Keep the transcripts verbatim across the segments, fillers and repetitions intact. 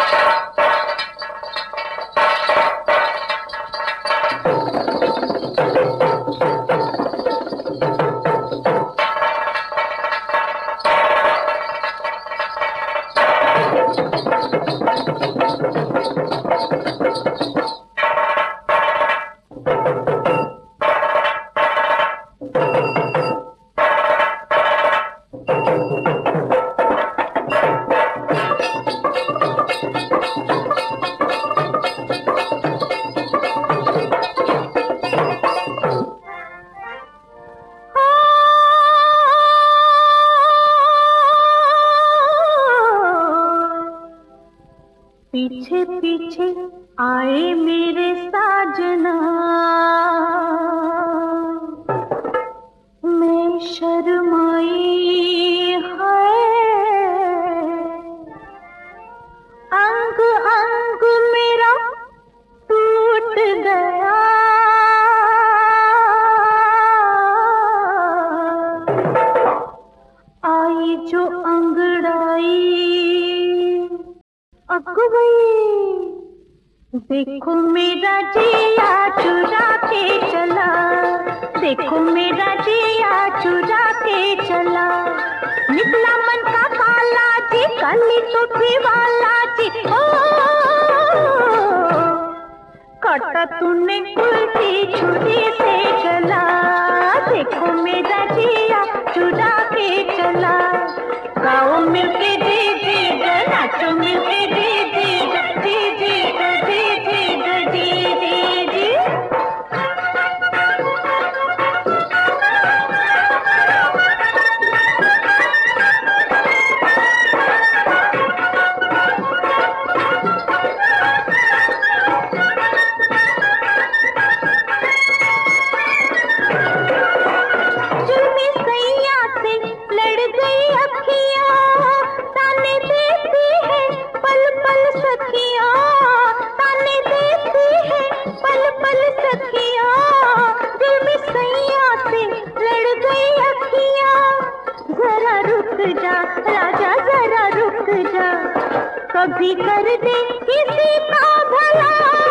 पीछे पीछे आए मेरे साजना, मैं शर्माई है, अंग अंग मेरा टूट गया, आई जो अंगड़ाई अकबई, देखो मेरा जिया चुरा के चला, देखो मेरा जिया चुरा के चला, निकला मन का काला जी, काली टोपी वाला जी, ओ काटा तूने उल्टी छुरी से चला, देखो मेरा जिया चुरा के चला, गाओ मिलके जी जी नाचो मिलके जी जी जी जी जी जी जी जी जी। जुल्मी सैया से लड़ गई अखियां, ताने देती है पल पल सखियां, ताने देती है पल पल सखियां, जुल्मी सैया से लड़ गई अखियां, जरा रुक जा राजा जरा रुक जा, कभी कर दे किसी का भला,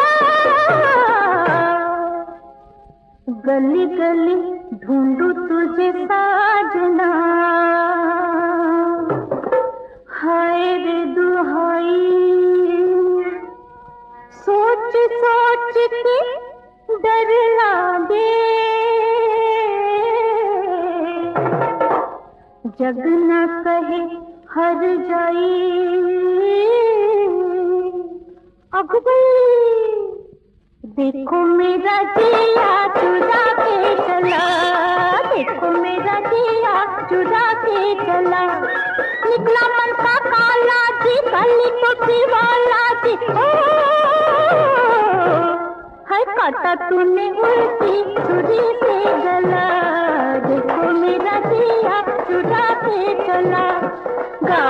गली गली ढूंढू तुझे साजना, हाय रे दुहाई, सोच सोच के डर लागे, जग न कहे हर जाई, अकबर देखो मेरा जिया चुरा के चला, देखो मेरा जिया चुरा के चला, निकला मन का काला जी, काली टोपी वाला जी, ओ है काटा तूने उल्टी छुरी से गला, देखो मेरा जिया चुरा के चला, गा